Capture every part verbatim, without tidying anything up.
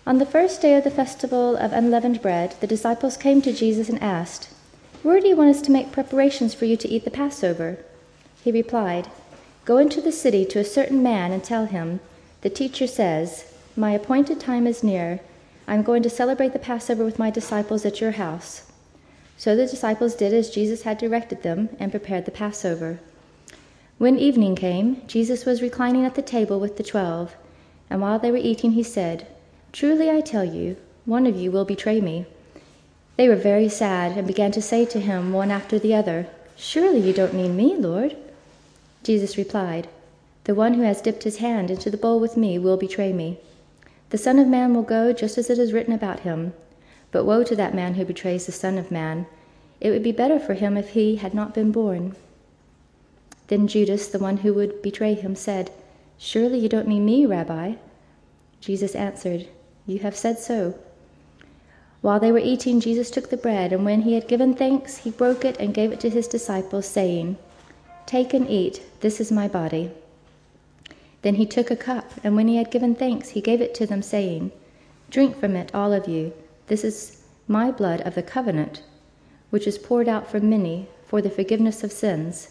On the first day of the festival of unleavened bread, the disciples came to Jesus and asked, "Where do you want us to make preparations for you to eat the Passover?" He replied, "Go into the city to a certain man and tell him, 'The teacher says, my appointed time is near. I am going to celebrate the Passover with my disciples at your house.'" So the disciples did as Jesus had directed them and prepared the Passover. When evening came, Jesus was reclining at the table with the twelve, and while they were eating, he said, "Truly I tell you, one of you will betray me." They were very sad and began to say to him one after the other, "Surely you don't mean me, Lord?" Jesus replied, "The one who has dipped his hand into the bowl with me will betray me. The Son of Man will go just as it is written about him. But woe to that man who betrays the Son of Man. It would be better for him if he had not been born." Then Judas, the one who would betray him, said, "Surely you don't mean me, Rabbi?" Jesus answered, "You have said so." While they were eating, Jesus took the bread, and when he had given thanks, he broke it and gave it to his disciples, saying, "Take and eat, this is my body." Then he took a cup, and when he had given thanks, he gave it to them, saying, "Drink from it, all of you. This is my blood of the covenant, which is poured out for many for the forgiveness of sins.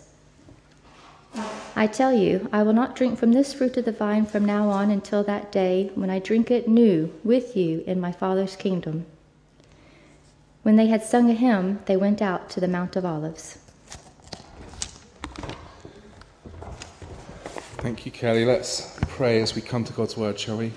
I tell you, I will not drink from this fruit of the vine from now on until that day when I drink it new with you in my Father's kingdom." When they had sung a hymn, they went out to the Mount of Olives. Thank you, Kelly. Let's pray as we come to God's word, shall we?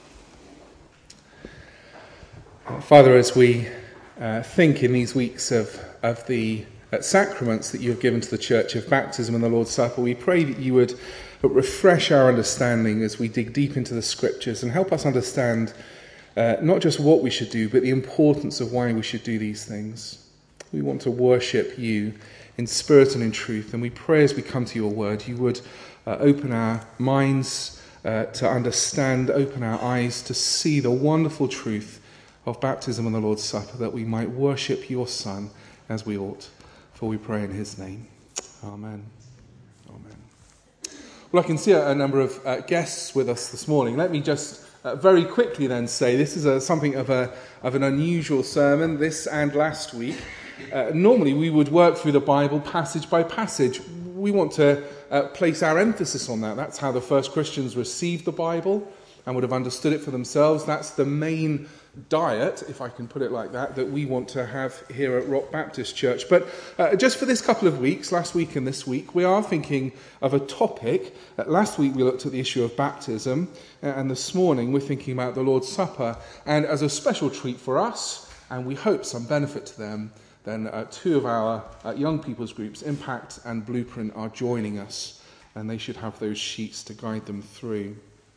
Father, as we uh, think in these weeks of, of the uh, sacraments that you have given to the Church of Baptism and the Lord's Supper, we pray that you would refresh our understanding as we dig deep into the Scriptures and help us understand uh, not just what we should do, but the importance of why we should do these things. We want to worship you in spirit and in truth, and we pray as we come to your word, you would uh, open our minds uh, to understand, open our eyes to see the wonderful truth of baptism and the Lord's Supper, that we might worship your Son as we ought. For we pray in his name. Amen. Amen. Well, I can see a, a number of uh, guests with us this morning. Let me just uh, very quickly then say this is a, something of, a, of an unusual sermon, this and last week. Uh, normally we would work through the Bible passage by passage. We want to uh, place our emphasis on that. That's how the first Christians received the Bible and would have understood it for themselves. That's the main diet, if I can put it like that, that we want to have here at Rock Baptist Church. But uh, just for this couple of weeks, last week and this week, we are thinking of a topic. Uh, last week we looked at the issue of baptism, uh, and this morning we're thinking about the Lord's Supper. And as a special treat for us, and we hope some benefit to them, then uh, two of our uh, young people's groups, Impact and Blueprint, are joining us, and they should have those sheets to guide them through.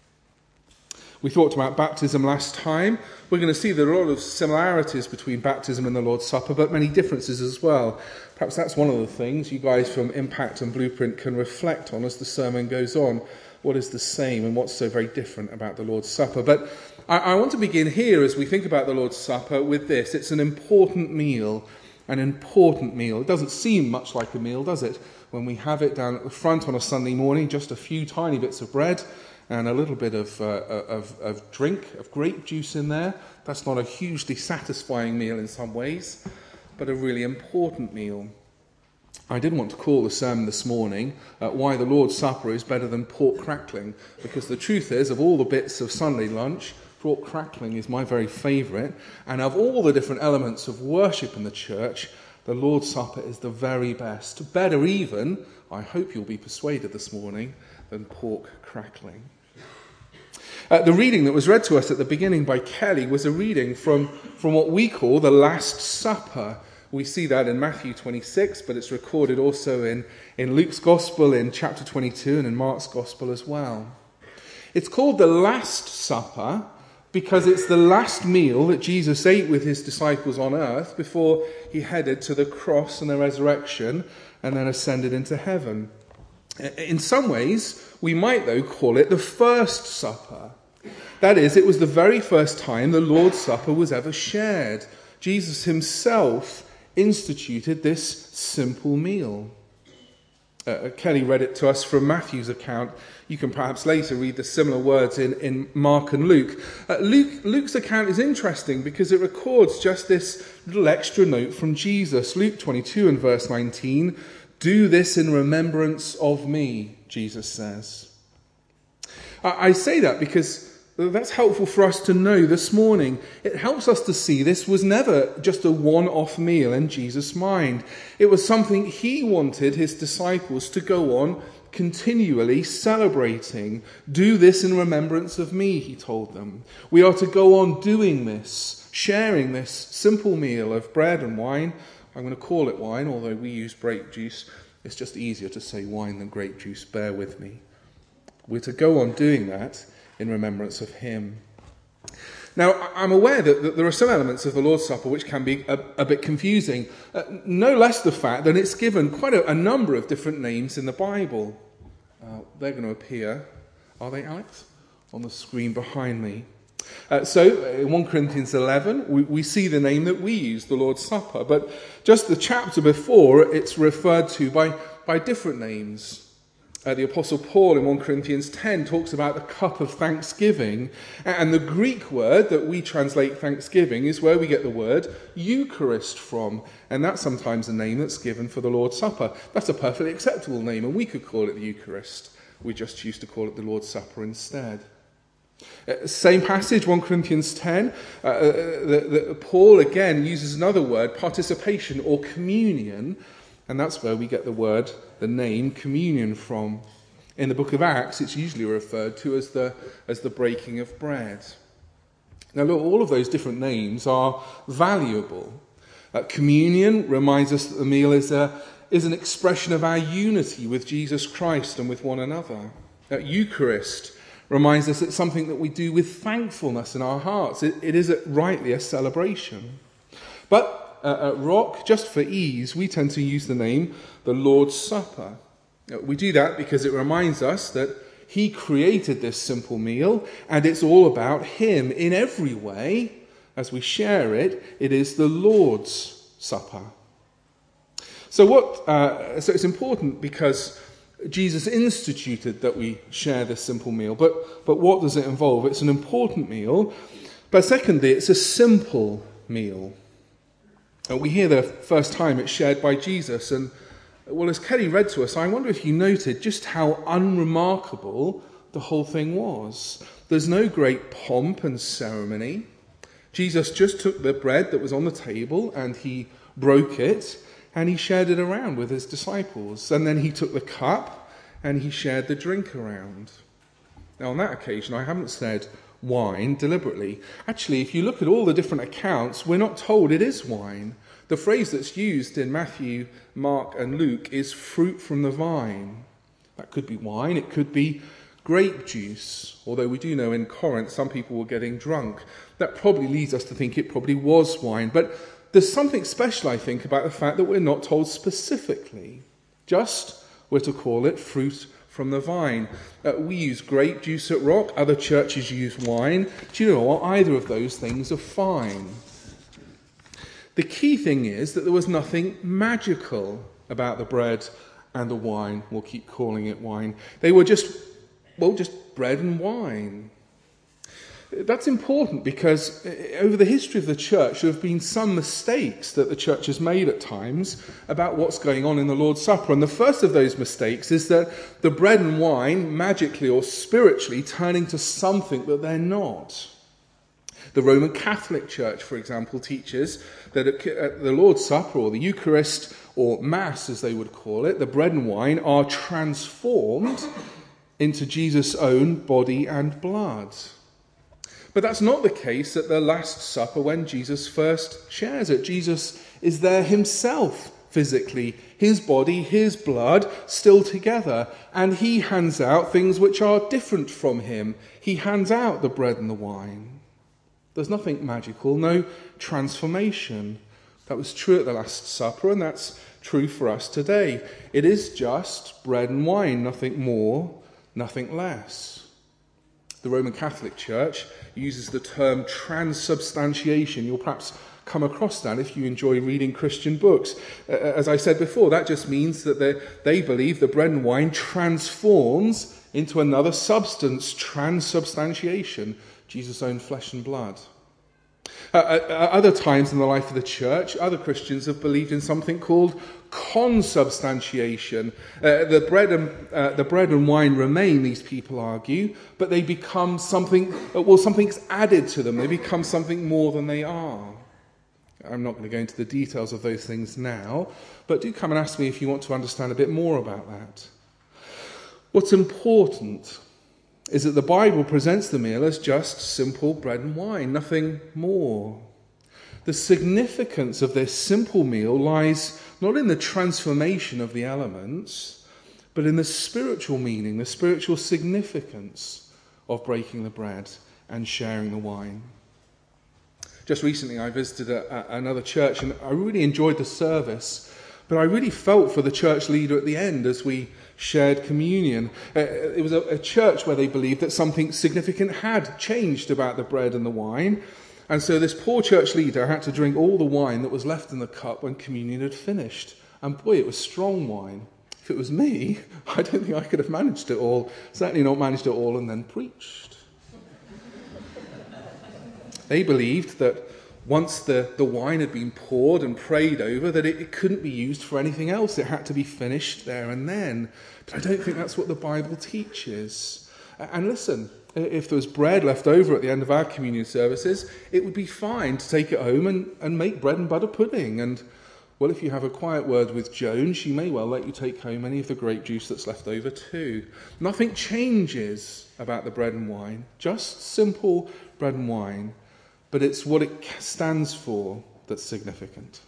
We talked about baptism last time. We're going to see there are a lot of similarities between baptism and the Lord's Supper, but many differences as well. Perhaps that's one of the things you guys from Impact and Blueprint can reflect on as the sermon goes on. What is the same and what's so very different about the Lord's Supper? But I, I want to begin here as we think about the Lord's Supper with this. It's an important meal, an important meal. It doesn't seem much like a meal, does it? When we have it down at the front on a Sunday morning, just a few tiny bits of bread and a little bit of, uh, of, of drink, of grape juice in there. That's not a hugely satisfying meal in some ways, but a really important meal. I did want to call the sermon this morning, uh, Why the Lord's Supper is Better Than Pork Crackling, because the truth is, of all the bits of Sunday lunch, pork crackling is my very favourite, and of all the different elements of worship in the church, the Lord's Supper is the very best. Better even, I hope you'll be persuaded this morning, than pork crackling. Uh, the reading that was read to us at the beginning by Kelly was a reading from, from what we call the Last Supper. We see that in Matthew twenty-six, but it's recorded also in, in Luke's Gospel in chapter twenty-two and in Mark's Gospel as well. It's called the Last Supper because it's the last meal that Jesus ate with his disciples on earth before he headed to the cross and the resurrection and then ascended into heaven. In some ways, we might, though, call it the First Supper. That is, it was the very first time the Lord's Supper was ever shared. Jesus himself instituted this simple meal. Uh, Kelly read it to us from Matthew's account. You can perhaps later read the similar words in, in Mark and Luke. Uh, Luke. Luke's account is interesting because it records just this little extra note from Jesus. Luke twenty-two and verse nineteen, "Do this in remembrance of me," Jesus says. I, I say that because that's helpful for us to know this morning. It helps us to see this was never just a one-off meal in Jesus' mind. It was something he wanted his disciples to go on continually celebrating. "Do this in remembrance of me," he told them. We are to go on doing this, sharing this simple meal of bread and wine. I'm going to call it wine, although we use grape juice. It's just easier to say wine than grape juice. Bear with me. We're to go on doing that in remembrance of him. Now, I'm aware that, that there are some elements of the Lord's Supper which can be a, a bit confusing. Uh, no less the fact that it's given quite a, a number of different names in the Bible. Uh, they're going to appear, are they, Alex? On the screen behind me. Uh, so, in First Corinthians eleven, we, we see the name that we use, the Lord's Supper. But just the chapter before, it's referred to by, by different names. Uh, the Apostle Paul in First Corinthians ten talks about the cup of thanksgiving, and the Greek word that we translate thanksgiving is where we get the word Eucharist from, and that's sometimes a name that's given for the Lord's Supper. That's a perfectly acceptable name, and we could call it the Eucharist. We just choose to call it the Lord's Supper instead. Uh, same passage, First Corinthians ten, uh, uh, the, the, Paul again uses another word, participation or communion, and that's where we get the word, the name, communion from. In the book of Acts, it's usually referred to as the as the breaking of bread. Now look, all of those different names are valuable. Uh, communion reminds us that the meal is a is an expression of our unity with Jesus Christ and with one another. Uh, Eucharist reminds us it's something that we do with thankfulness in our hearts. It, it is a, rightly a celebration. But Uh, at Rock, just for ease, we tend to use the name the Lord's Supper. Uh, we do that because it reminds us that he created this simple meal and it's all about him in every way. As we share it, it is the Lord's Supper. So what? Uh, so it's important because Jesus instituted that we share this simple meal. But, but what does it involve? It's an important meal. But secondly, it's a simple meal. We hear the first time it's shared by Jesus, and well, as Kelly read to us, I wonder if you noted just how unremarkable the whole thing was. There's no great pomp and ceremony. Jesus just took the bread that was on the table and he broke it and he shared it around with his disciples. And then he took the cup and he shared the drink around. Now, on that occasion, I haven't said wine deliberately. Actually, if you look at all the different accounts, we're not told it is wine. The phrase that's used in Matthew, Mark and Luke is fruit from the vine. That could be wine, it could be grape juice, although we do know in Corinth some people were getting drunk. That probably leads us to think it probably was wine. But there's something special, I think, about the fact that we're not told specifically. Just we're to call it fruit from the vine. Uh, we use grape juice at Rock. Other churches use wine. Do you know what? Either of those things are fine. The key thing is that there was nothing magical about the bread and the wine. We'll keep calling it wine. They were just, well, just bread and wine. That's important because over the history of the church, there have been some mistakes that the church has made at times about what's going on in the Lord's Supper. And the first of those mistakes is that the bread and wine, magically or spiritually, turn into something that they're not. The Roman Catholic Church, for example, teaches that at the Lord's Supper, or the Eucharist, or Mass as they would call it, the bread and wine are transformed into Jesus' own body and blood. But that's not the case at the Last Supper when Jesus first shares it. Jesus is there himself physically, his body, his blood, still together. And he hands out things which are different from him. He hands out the bread and the wine. There's nothing magical, no transformation. That was true at the Last Supper, and that's true for us today. It is just bread and wine, nothing more, nothing less. The Roman Catholic Church uses the term transubstantiation. You'll perhaps come across that if you enjoy reading Christian books. Uh, as I said before, that just means that they, they believe the bread and wine transforms into another substance, transubstantiation, Jesus' own flesh and blood. Uh, uh, other times in the life of the church, other Christians have believed in something called consubstantiation. Uh, the bread and uh, the bread and wine remain, these people argue, but they become something. Uh, well, something's added to them. They become something more than they are. I'm not going to go into the details of those things now, but do come and ask me if you want to understand a bit more about that. What's important is that the Bible presents the meal as just simple bread and wine, nothing more. The significance of this simple meal lies not in the transformation of the elements, but in the spiritual meaning, the spiritual significance of breaking the bread and sharing the wine. Just recently I visited a, a, another church, and I really enjoyed the service, but I really felt for the church leader at the end as we shared communion. Uh, it was a, a church where they believed that something significant had changed about the bread and the wine, and so this poor church leader had to drink all the wine that was left in the cup when communion had finished. And boy, it was strong wine. If it was me, I don't think I could have managed it all, certainly not managed it all and then preached. They believed that once the, the wine had been poured and prayed over, that it, it couldn't be used for anything else. It had to be finished there and then. But I don't think that's what the Bible teaches. And listen, if there was bread left over at the end of our communion services, it would be fine to take it home and, and make bread and butter pudding. And, well, if you have a quiet word with Joan, she may well let you take home any of the grape juice that's left over too. Nothing changes about the bread and wine, just simple bread and wine. But it's what it stands for that's significant.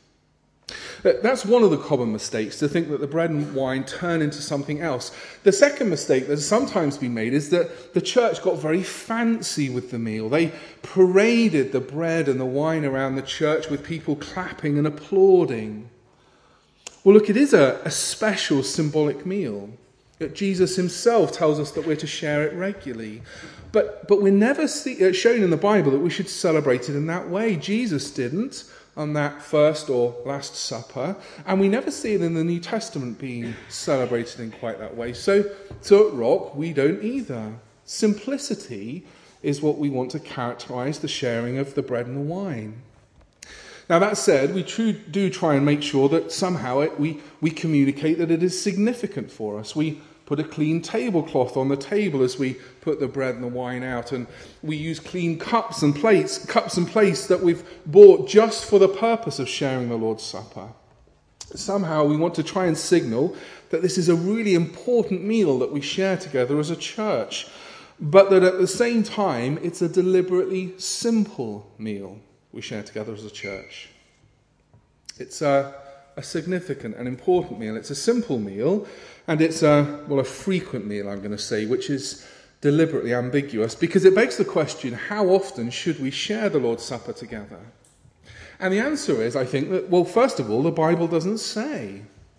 That's one of the common mistakes, to think that the bread and wine turn into something else. The second mistake that has sometimes been made is that the church got very fancy with the meal. They paraded the bread and the wine around the church with people clapping and applauding. Well, look, it is a, a special symbolic meal. Jesus himself tells us that we're to share it regularly. But but we're never see, uh, shown in the Bible that we should celebrate it in that way. Jesus didn't on that first or last supper, and we never see it in the New Testament being celebrated in quite that way. So, so at Rock, we don't either. Simplicity is what we want to characterize the sharing of the bread and the wine. Now, that said, we true, do try and make sure that somehow it, we, we communicate that it is significant for us. We put a clean tablecloth on the table as we put the bread and the wine out, and we use clean cups and plates, cups and plates that we've bought just for the purpose of sharing the Lord's Supper. Somehow we want to try and signal that this is a really important meal that we share together as a church, but that at the same time it's a deliberately simple meal we share together as a church. It's a, a significant and important meal. It's a simple meal, and it's a, well, a frequent meal, I'm going to say, which is deliberately ambiguous, because it begs the question, how often should we share the Lord's Supper together? And the answer is, I think, that, well, first of all, the Bible doesn't say.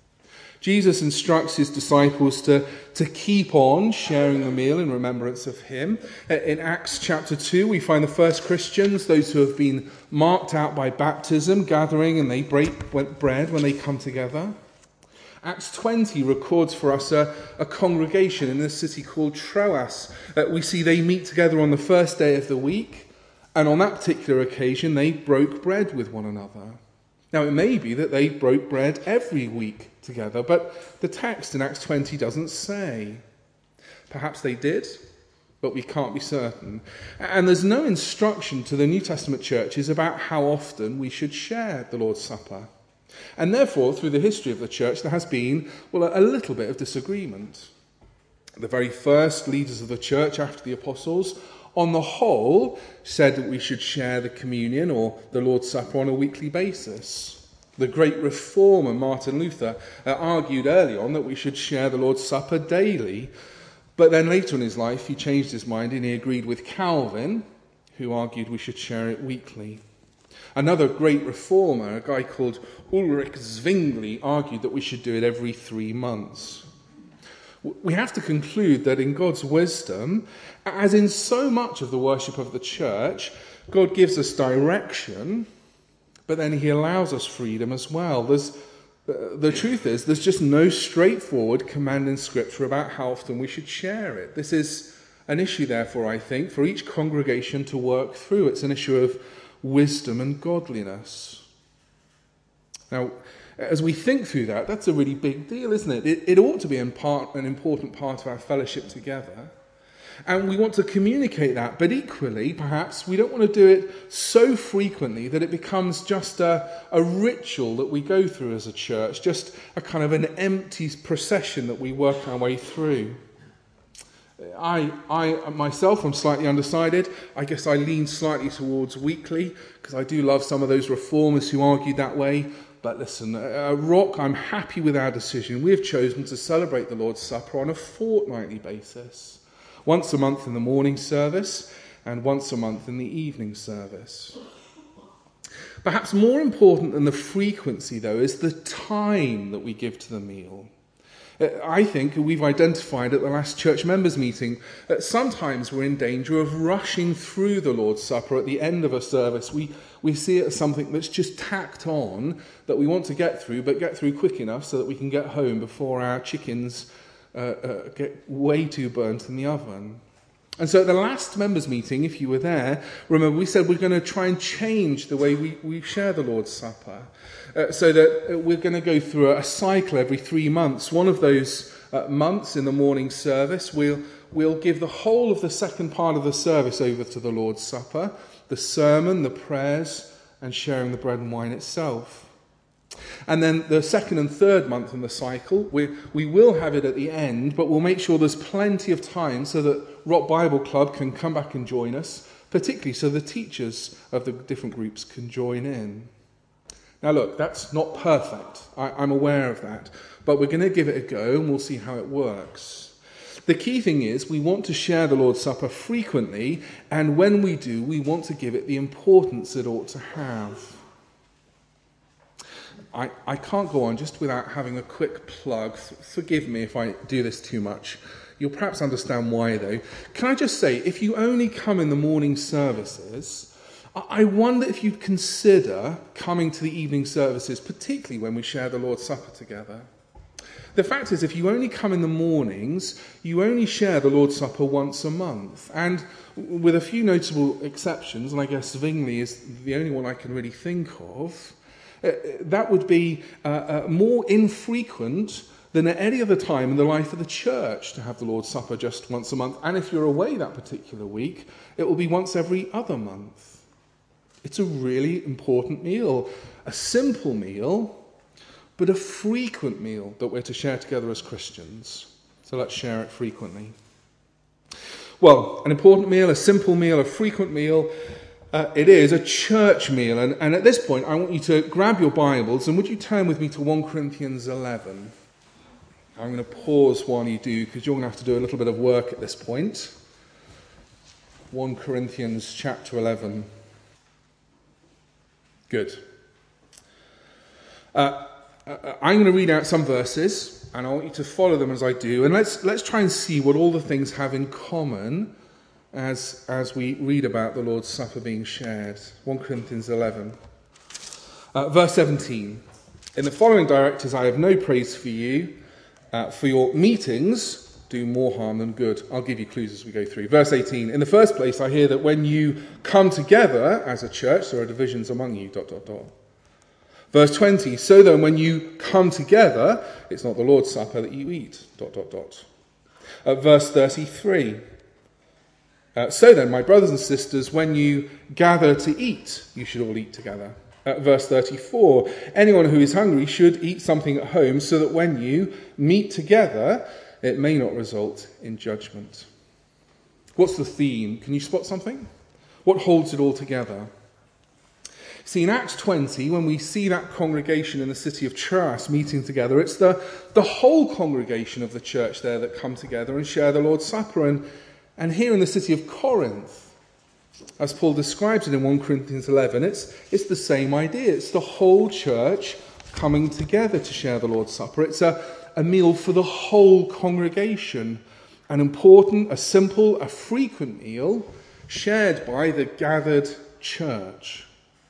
Jesus instructs his disciples to, to keep on sharing the meal in remembrance of him. In Acts chapter two, we find the first Christians, those who have been marked out by baptism, gathering, and they break bread when they come together. Acts twenty records for us a, a congregation in this city called Troas. Uh, we see they meet together on the first day of the week, and on that particular occasion they broke bread with one another. Now, it may be that they broke bread every week together, but the text in Acts twenty doesn't say. Perhaps they did, but we can't be certain. And there's no instruction to the New Testament churches about how often we should share the Lord's Supper. And therefore, through the history of the church, there has been, well, a little bit of disagreement. The very first leaders of the church after the apostles, on the whole, said that we should share the communion or the Lord's Supper on a weekly basis. The great reformer Martin Luther uh, argued early on that we should share the Lord's Supper daily, but then later in his life he changed his mind and he agreed with Calvin, who argued we should share it weekly. Another great reformer, a guy called Ulrich Zwingli, argued that we should do it every three months. We have to conclude that in God's wisdom, as in so much of the worship of the church, God gives us direction, but then he allows us freedom as well. There's, the truth is, there's just no straightforward command in Scripture about how often we should share it. This is an issue, therefore, I think, for each congregation to work through. It's an issue of wisdom and godliness. Now, as we think through that, that's a really big deal, isn't it? It, it ought to be in part, an important part of our fellowship together. And we want to communicate that, but equally, perhaps, we don't want to do it so frequently that it becomes just a, a ritual that we go through as a church, just a kind of an empty procession that we work our way through. I, I myself, am slightly undecided. I guess I lean slightly towards weekly, because I do love some of those reformers who argue that way. But listen, at Rock, I'm happy with our decision. We have chosen to celebrate the Lord's Supper on a fortnightly basis. Once a month in the morning service and once a month in the evening service. Perhaps more important than the frequency, though, is the time that we give to the meal. I think we've identified at the last church members meeting that sometimes we're in danger of rushing through the Lord's Supper at the end of a service. We we see it as something that's just tacked on that we want to get through, but get through quick enough so that we can get home before our chickens uh, uh, get way too burnt in the oven. And so at the last members meeting, if you were there, remember we said we're going to try and change the way we, we share the Lord's Supper. Uh, so that we're going to go through a cycle every three months. One of those uh, months in the morning service, we'll, we'll give the whole of the second part of the service over to the Lord's Supper, the sermon, the prayers, and sharing the bread and wine itself. And then the second and third month in the cycle, we, we will have it at the end, but we'll make sure there's plenty of time so that Rock Bible Club can come back and join us, particularly so the teachers of the different groups can join in. Now look, that's not perfect. I, I'm aware of that. But we're going to give it a go and we'll see how it works. The key thing is we want to share the Lord's Supper frequently, and when we do, we want to give it the importance it ought to have. I, I can't go on just without having a quick plug. Forgive me if I do this too much. You'll perhaps understand why, though. Can I just say, if you only come in the morning services, I wonder if you'd consider coming to the evening services, particularly when we share the Lord's Supper together. The fact is, if you only come in the mornings, you only share the Lord's Supper once a month. And with a few notable exceptions, and I guess Zwingli is the only one I can really think of, uh, that would be uh, uh, more infrequent than at any other time in the life of the church to have the Lord's Supper just once a month. And if you're away that particular week, it will be once every other month. It's a really important meal, a simple meal, but a frequent meal that we're to share together as Christians. So let's share it frequently. Well, an important meal, a simple meal, a frequent meal, uh, it is a church meal. And, and at this point, I want you to grab your Bibles and would you turn with me to First Corinthians eleven? I'm going to pause while you do because you're going to have to do a little bit of work at this point. First Corinthians chapter eleven. Good. Uh, I'm going to read out some verses, and I want you to follow them as I do. And let's let's try and see what all the things have in common as as we read about the Lord's Supper being shared. First Corinthians eleven, uh, verse seventeen. In the following directives, I have no praise for you, uh, for your meetings do more harm than good. I'll give you clues as we go through. Verse eighteen. In the first place, I hear that when you come together as a church, there are divisions among you, dot, dot, dot. Verse twenty. So then, when you come together, it's not the Lord's Supper that you eat, dot, dot, dot. Uh, verse thirty-three. Uh, so then, my brothers and sisters, when you gather to eat, you should all eat together. Uh, verse thirty-four. Anyone who is hungry should eat something at home, so that when you meet together, it may not result in judgment. What's the theme? Can you spot something? What holds it all together? See, in Acts twenty, when we see that congregation in the city of Troas meeting together, it's the, the whole congregation of the church there that come together and share the Lord's Supper. And, and here in the city of Corinth, as Paul describes it in First Corinthians eleven, it's, it's the same idea. It's the whole church coming together to share the Lord's Supper. It's a a meal for the whole congregation, an important, a simple, a frequent meal shared by the gathered church.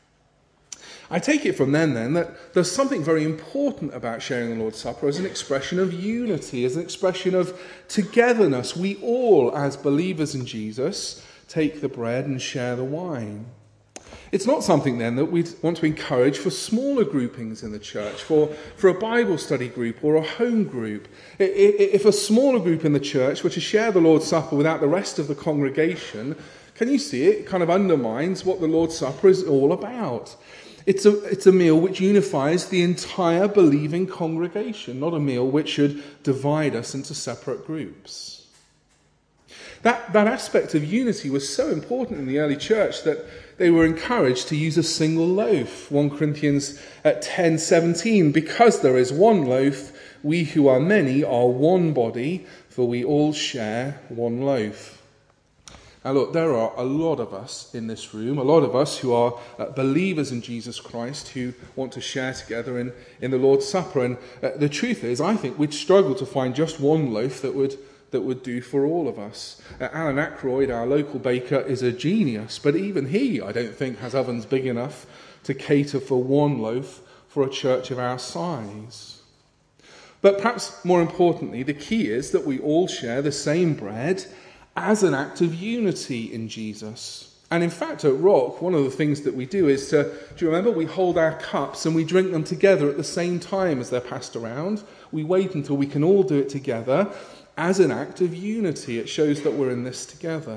I take it from then then that there's something very important about sharing the Lord's Supper as an expression of unity, as an expression of togetherness. We all, as believers in Jesus, take the bread and share the wine. It's not something then that we want to encourage for smaller groupings in the church, for, for a Bible study group or a home group. If a smaller group in the church were to share the Lord's Supper without the rest of the congregation, can you see it? It kind of undermines what the Lord's Supper is all about. It's a, it's a meal which unifies the entire believing congregation, not a meal which should divide us into separate groups. That, that aspect of unity was so important in the early church that they were encouraged to use a single loaf. First Corinthians ten seventeen, because there is one loaf, we who are many are one body, for we all share one loaf. Now look, there are a lot of us in this room, a lot of us who are uh, believers in Jesus Christ, who want to share together in, in the Lord's Supper. And uh, the truth is, I think we'd struggle to find just one loaf that would that would do for all of us. Uh, Alan Ackroyd, our local baker, is a genius, but even he, I don't think, has ovens big enough to cater for one loaf for a church of our size. But perhaps more importantly, the key is that we all share the same bread as an act of unity in Jesus. And in fact, at Rock, one of the things that we do is to, do you remember, we hold our cups and we drink them together at the same time as they're passed around. We wait until we can all do it together as an act of unity. It shows that we're in this together.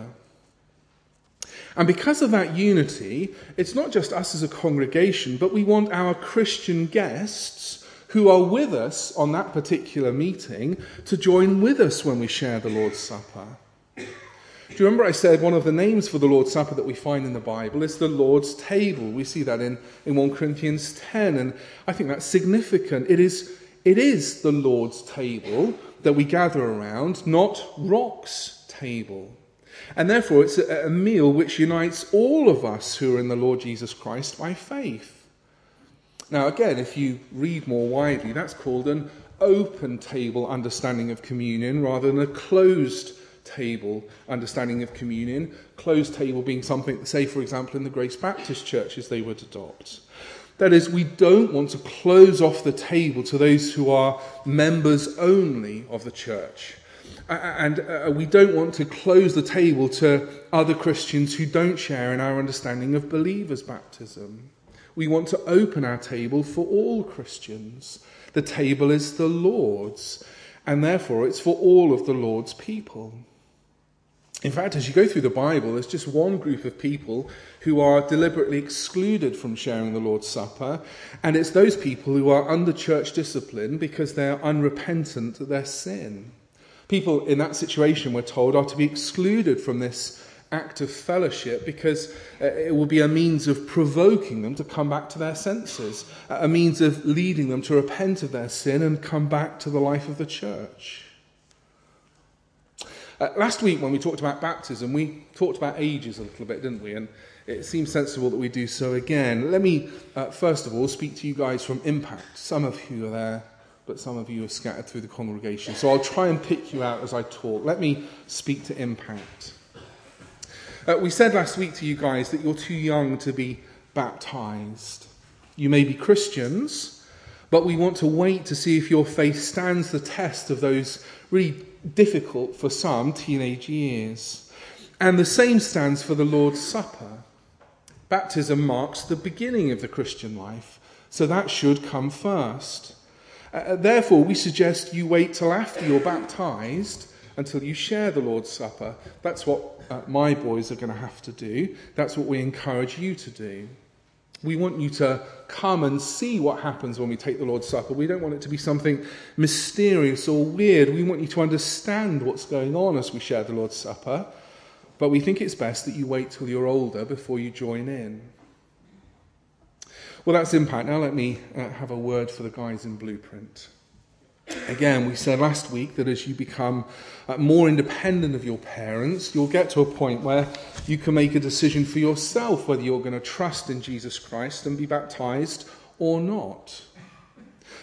And because of that unity, it's not just us as a congregation, but we want our Christian guests who are with us on that particular meeting to join with us when we share the Lord's Supper. Do you remember I said one of the names for the Lord's Supper that we find in the Bible is the Lord's table? We see that in, in First Corinthians ten, and I think that's significant. It is, it is the Lord's table that we gather around, not Rock's table. And therefore it's a, a meal which unites all of us who are in the Lord Jesus Christ by faith. Now again, if you read more widely, that's called an open table understanding of communion rather than a closed table understanding of communion. Closed table being something, say for example in the Grace Baptist churches they would adopt. That is, we don't want to close off the table to those who are members only of the church. And uh, we don't want to close the table to other Christians who don't share in our understanding of believers' baptism. We want to open our table for all Christians. The table is the Lord's, and therefore it's for all of the Lord's people. In fact, as you go through the Bible, there's just one group of people who are deliberately excluded from sharing the Lord's Supper, and it's those people who are under church discipline because they're unrepentant of their sin. People in that situation, we're told, are to be excluded from this act of fellowship because uh, it will be a means of provoking them to come back to their senses, a means of leading them to repent of their sin and come back to the life of the church. Uh, last week when we talked about baptism, we talked about ages a little bit, didn't we? And it seems sensible that we do so again. Let me, uh, first of all, speak to you guys from Impact. Some of you are there, but some of you are scattered through the congregation. So I'll try and pick you out as I talk. Let me speak to Impact. Uh, we said last week to you guys that you're too young to be baptised. You may be Christians, but we want to wait to see if your faith stands the test of those really difficult, for some, teenage years. And the same stands for the Lord's Supper. Baptism marks the beginning of the Christian life, so that should come first. Uh, therefore, we suggest you wait till after you're baptised until you share the Lord's Supper. That's what uh, my boys are going to have to do. That's what we encourage you to do. We want you to come and see what happens when we take the Lord's Supper. We don't want it to be something mysterious or weird. We want you to understand what's going on as we share the Lord's Supper. But we think it's best that you wait till you're older before you join in. Well, that's Impact. Now let me uh, have a word for the guys in Blueprint. Again, we said last week that as you become uh, more independent of your parents, you'll get to a point where you can make a decision for yourself whether you're going to trust in Jesus Christ and be baptised or not.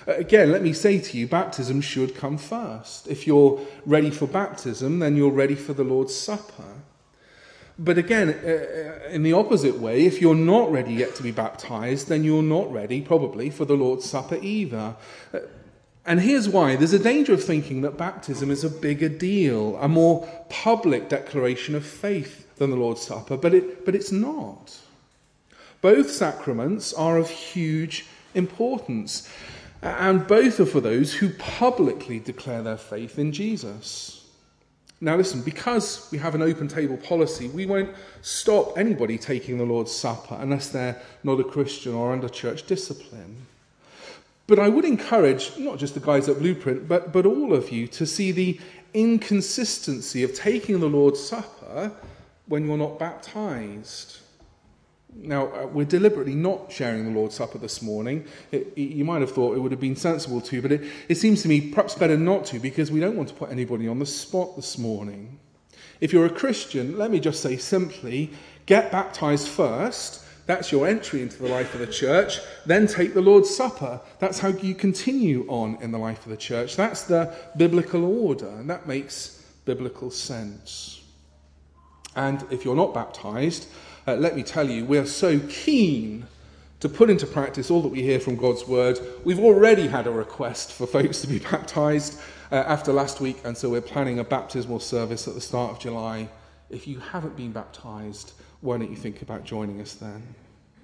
Again, let me say to you, baptism should come first. If you're ready for baptism, then you're ready for the Lord's Supper. But again, in the opposite way, if you're not ready yet to be baptized, then you're not ready, probably, for the Lord's Supper either. And here's why. There's a danger of thinking that baptism is a bigger deal, a more public declaration of faith than the Lord's Supper, but it, but it's not. Both sacraments are of huge importance, and both are for those who publicly declare their faith in Jesus. Now listen, because we have an open table policy, we won't stop anybody taking the Lord's Supper unless they're not a Christian or under church discipline. But I would encourage, not just the guys at Blueprint, but, but all of you to see the inconsistency of taking the Lord's Supper when you're not baptized. Now, uh, we're deliberately not sharing the Lord's Supper this morning. It, it, you might have thought it would have been sensible to, but it, it seems to me perhaps better not to, because we don't want to put anybody on the spot this morning. If you're a Christian, let me just say simply, get baptized first. That's your entry into the life of the church. Then take the Lord's Supper. That's how you continue on in the life of the church. That's the biblical order, and that makes biblical sense. And if you're not baptized, uh, let me tell you, we're so keen to put into practice all that we hear from God's word. We've already had a request for folks to be baptized uh, after last week, and so we're planning a baptismal service at the start of July. If you haven't been baptized, why don't you think about joining us then?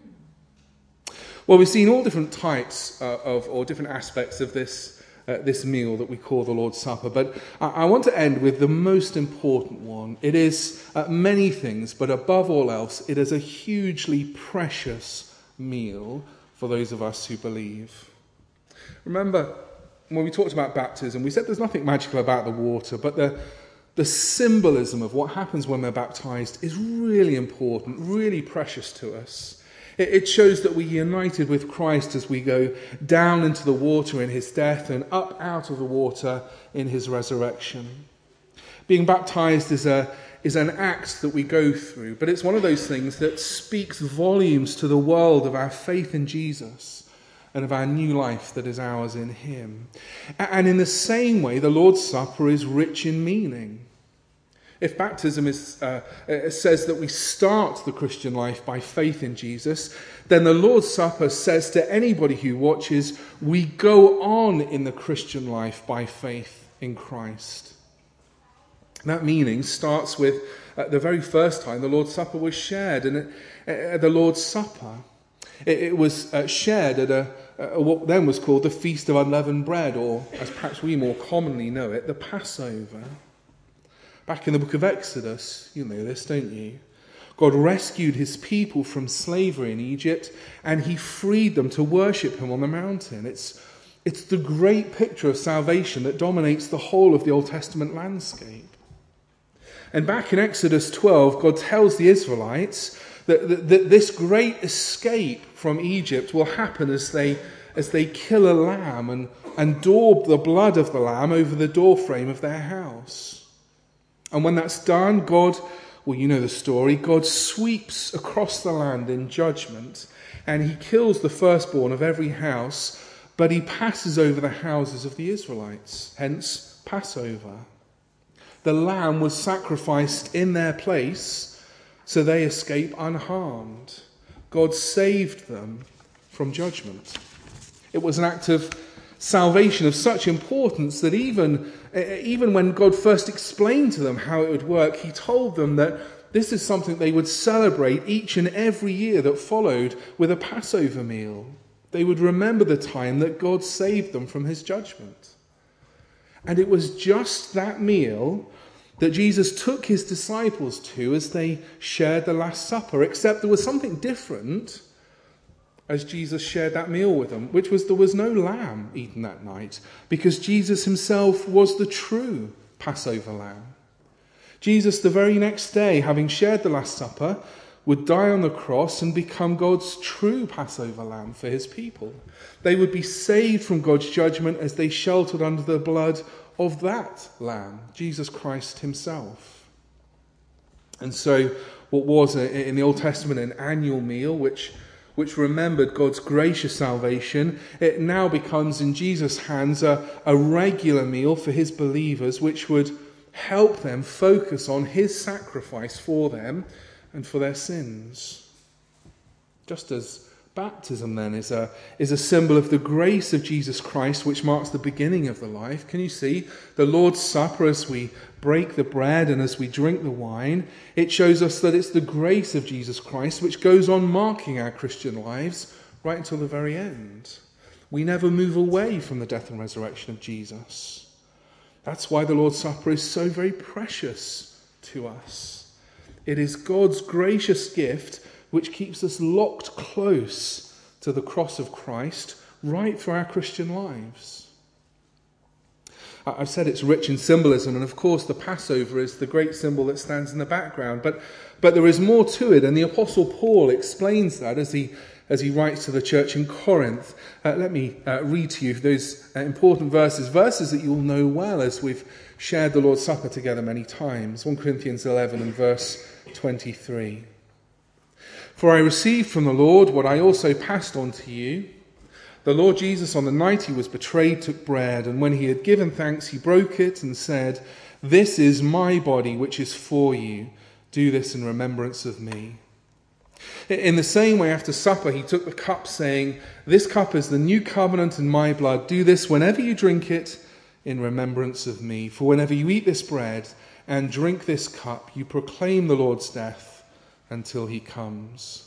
Well, we've seen all different types uh, of, or different aspects of this uh, this meal that we call the Lord's Supper, but I, I want to end with the most important one. It is uh, many things, but above all else, it is a hugely precious meal for those of us who believe. Remember, when we talked about baptism, we said there's nothing magical about the water, but the The symbolism of what happens when we're baptized is really important, really precious to us. It shows that we're united with Christ as we go down into the water in his death and up out of the water in his resurrection. Being baptized is a is an act that we go through, but it's one of those things that speaks volumes to the world of our faith in Jesus and of our new life that is ours in him. And in the same way, the Lord's Supper is rich in meaning. If baptism is, uh, says that we start the Christian life by faith in Jesus, then the Lord's Supper says to anybody who watches, we go on in the Christian life by faith in Christ. That meaning starts with uh, the very first time the Lord's Supper was shared, and uh, the Lord's Supper. It, it was uh, shared at a, a what then was called the Feast of Unleavened Bread, or as perhaps we more commonly know it, the Passover. Back in the book of Exodus, you know this, don't you? God rescued his people from slavery in Egypt, and he freed them to worship him on the mountain. It's, it's the great picture of salvation that dominates the whole of the Old Testament landscape. And back in Exodus twelve, God tells the Israelites that, that, that this great escape from Egypt will happen as they, as they kill a lamb and, and daub the blood of the lamb over the doorframe of their house. And when that's done, God, well, you know the story, God sweeps across the land in judgment, and he kills the firstborn of every house, but he passes over the houses of the Israelites, hence Passover. The lamb was sacrificed in their place, so they escape unharmed. God saved them from judgment. It was an act of salvation of such importance that even, even when God first explained to them how it would work, he told them that this is something they would celebrate each and every year that followed with a Passover meal. They would remember the time that God saved them from his judgment. And it was just that meal that Jesus took his disciples to as they shared the Last Supper, except there was something different as Jesus shared that meal with them, which was there was no lamb eaten that night, because Jesus himself was the true Passover lamb. Jesus, the very next day, having shared the Last Supper, would die on the cross and become God's true Passover lamb for his people. They would be saved from God's judgment as they sheltered under the blood of that lamb, Jesus Christ himself. And so what was in the Old Testament an annual meal, which which remembered God's gracious salvation, it now becomes in Jesus' hands a, a regular meal for his believers, which would help them focus on his sacrifice for them and for their sins. Just as baptism then is a, is a symbol of the grace of Jesus Christ, which marks the beginning of the life. Can you see the Lord's Supper as we break the bread and as we drink the wine? It shows us that it's the grace of Jesus Christ which goes on marking our Christian lives right until the very end. We never move away from the death and resurrection of Jesus. That's why the Lord's Supper is so very precious to us. It is God's gracious gift which keeps us locked close to the cross of Christ right through our Christian lives. I've said it's rich in symbolism, and of course the Passover is the great symbol that stands in the background, but, but there is more to it, and the Apostle Paul explains that as he, as he writes to the church in Corinth. Uh, let me uh, read to you those uh, important verses, verses that you'll know well as we've shared the Lord's Supper together many times. First Corinthians eleven and verse twenty-three. For I received from the Lord what I also passed on to you. The Lord Jesus, on the night he was betrayed, took bread, and when he had given thanks, he broke it and said, "This is my body, which is for you. Do this in remembrance of me." In the same way, after supper, he took the cup, saying, "This cup is the new covenant in my blood. Do this whenever you drink it in remembrance of me. For whenever you eat this bread and drink this cup, you proclaim the Lord's death until he comes."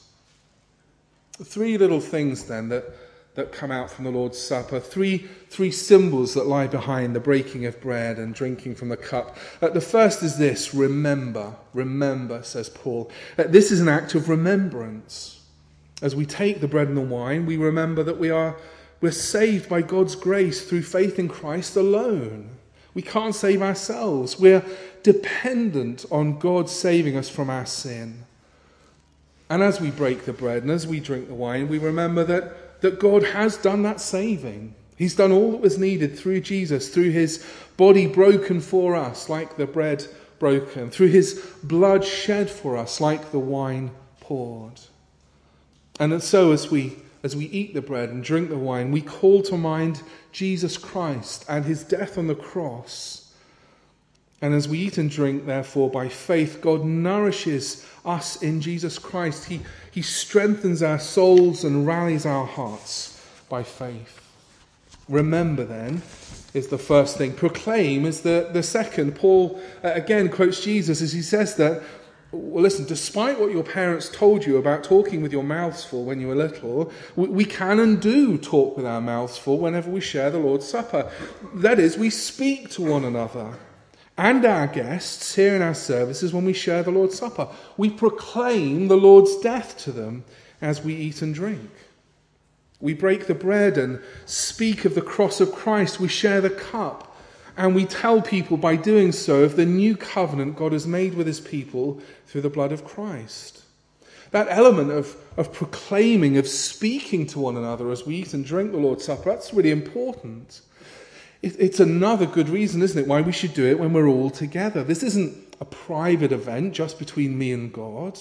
Three little things then that, that come out from the Lord's Supper. Three, three symbols that lie behind the breaking of bread and drinking from the cup. Uh, the first is this: remember. Remember, says Paul. Uh, this is an act of remembrance. As we take the bread and the wine, we remember that we are we're saved by God's grace through faith in Christ alone. We can't save ourselves. We're dependent on God saving us from our sin. And as we break the bread and as we drink the wine, we remember that, that God has done that saving. He's done all that was needed through Jesus, through his body broken for us, like the bread broken, through his blood shed for us, like the wine poured. And so as we, as we eat the bread and drink the wine, we call to mind Jesus Christ and his death on the cross. And as we eat and drink, therefore, by faith, God nourishes us in Jesus Christ. He, he strengthens our souls and rallies our hearts by faith. Remember, then, is the first thing. Proclaim is the, the second. Paul, uh, again, quotes Jesus as he says that, well, listen, despite what your parents told you about talking with your mouths full when you were little, we, we can and do talk with our mouths full whenever we share the Lord's Supper. That is, we speak to one another and our guests here in our services when we share the Lord's Supper. We proclaim the Lord's death to them as we eat and drink. We break the bread and speak of the cross of Christ. We share the cup and we tell people by doing so of the new covenant God has made with his people through the blood of Christ. That element of, of proclaiming, of speaking to one another as we eat and drink the Lord's Supper, that's really important. It's another good reason, isn't it, why we should do it when we're all together. This isn't a private event just between me and God.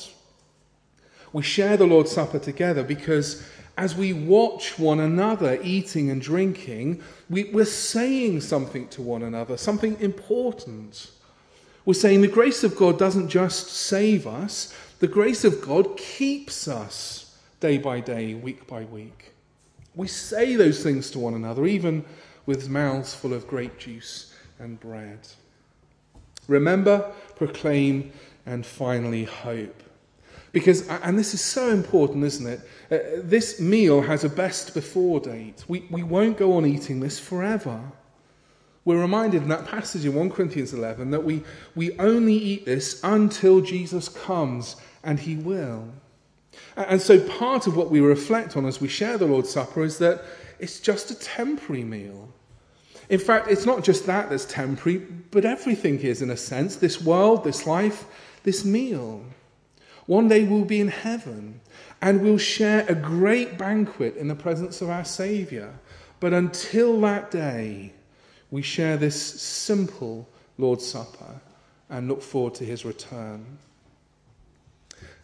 We share the Lord's Supper together because as we watch one another eating and drinking, we, we're saying something to one another, something important. We're saying the grace of God doesn't just save us, the grace of God keeps us day by day, week by week. We say those things to one another, even with mouths full of grape juice and bread. Remember, proclaim, and finally hope. Because, and this is so important, isn't it? Uh, this meal has a best before date. We, we won't go on eating this forever. We're reminded in that passage in First Corinthians eleven that we, we only eat this until Jesus comes, and he will. And so part of what we reflect on as we share the Lord's Supper is that it's just a temporary meal. In fact, it's not just that that's temporary, but everything is in a sense. This world, this life, this meal. One day we'll be in heaven and we'll share a great banquet in the presence of our Saviour. But until that day, we share this simple Lord's Supper and look forward to his return.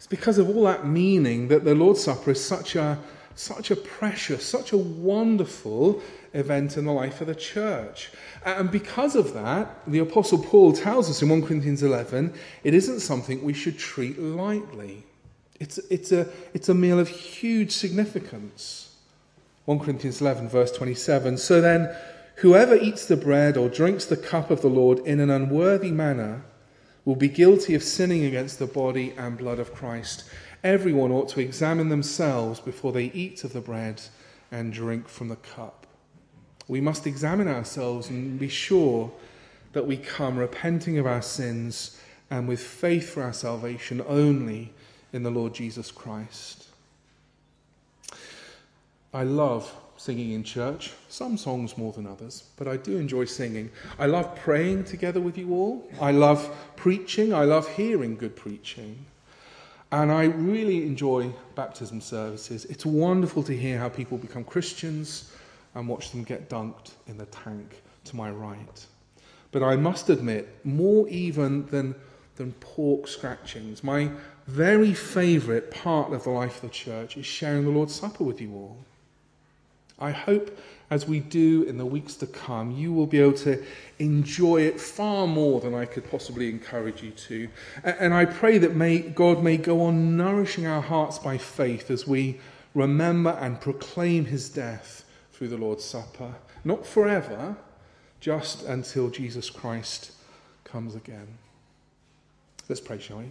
because of all that meaning that the Lord's Supper is such a, such a precious, such a wonderful event in the life of the church. And because of that, the Apostle Paul tells us in First Corinthians eleven, it isn't something we should treat lightly. It's, it's, a, it's a meal of huge significance. First Corinthians eleven, verse twenty-seven, so then, whoever eats the bread or drinks the cup of the Lord in an unworthy manner will be guilty of sinning against the body and blood of Christ. Everyone ought to examine themselves before they eat of the bread and drink from the cup. We must examine ourselves and be sure that we come repenting of our sins and with faith for our salvation only in the Lord Jesus Christ. I love singing in church, some songs more than others, but I do enjoy singing. I love praying together with you all. I love preaching. I love hearing good preaching. And I really enjoy baptism services. It's wonderful to hear how people become Christians and watch them get dunked in the tank to my right. But I must admit, more even than, than pork scratchings, my very favourite part of the life of the church is sharing the Lord's Supper with you all. I hope, as we do in the weeks to come, you will be able to enjoy it far more than I could possibly encourage you to. And I pray that may, God may go on nourishing our hearts by faith as we remember and proclaim his death through the Lord's Supper. Not forever, just until Jesus Christ comes again. Let's pray, shall we?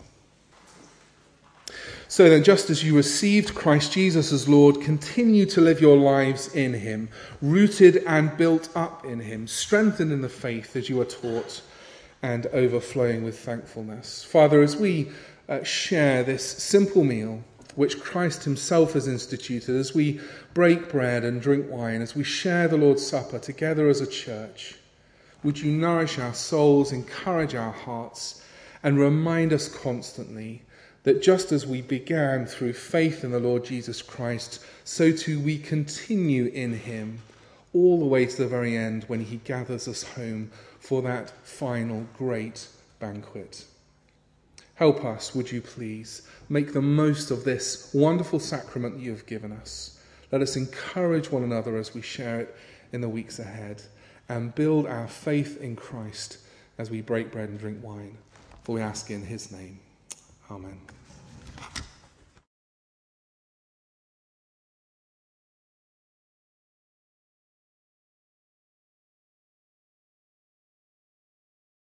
So then, just as you received Christ Jesus as Lord, continue to live your lives in him, rooted and built up in him, strengthened in the faith as you are taught, and overflowing with thankfulness. Father, as we uh, share this simple meal, which Christ himself has instituted, as we break bread and drink wine, as we share the Lord's Supper together as a church, would you nourish our souls, encourage our hearts, and remind us constantly that just as we began through faith in the Lord Jesus Christ, so too we continue in him all the way to the very end when he gathers us home for that final great banquet. Help us, would you please, make the most of this wonderful sacrament that you have given us. Let us encourage one another as we share it in the weeks ahead and build our faith in Christ as we break bread and drink wine. For we ask in his name. Amen.